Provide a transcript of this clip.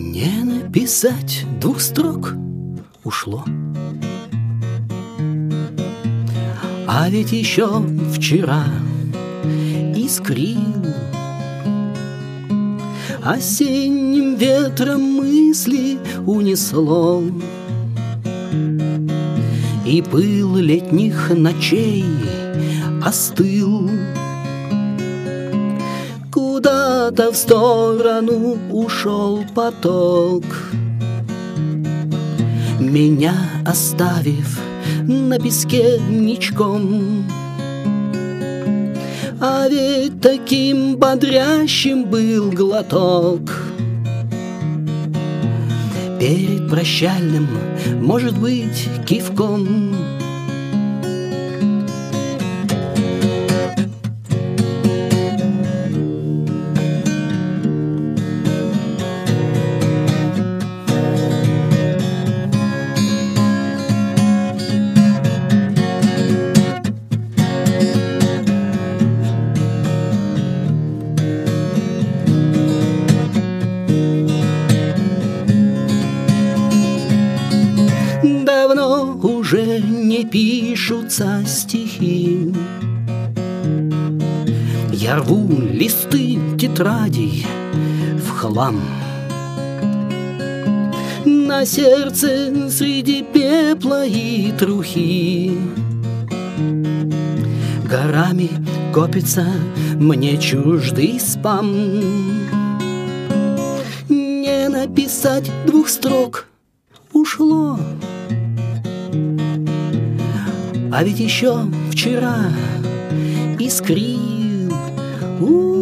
Не написать 2 строк ушло. А ведь еще вчера искрил осенним ветром мысли унесло, и пыл летних ночей остыл. Куда-то в сторону ушел поток, меня оставив на песке ничком. А ведь таким бодрящим был глоток. Перед прощальным, может быть, кивком. Давно уже не пишутся стихи. Я рву листы тетрадей в хлам. На сердце среди пепла и трухи горами копится мне чуждый спам. Не написать 2 строк ушло. А ведь еще вчера искрил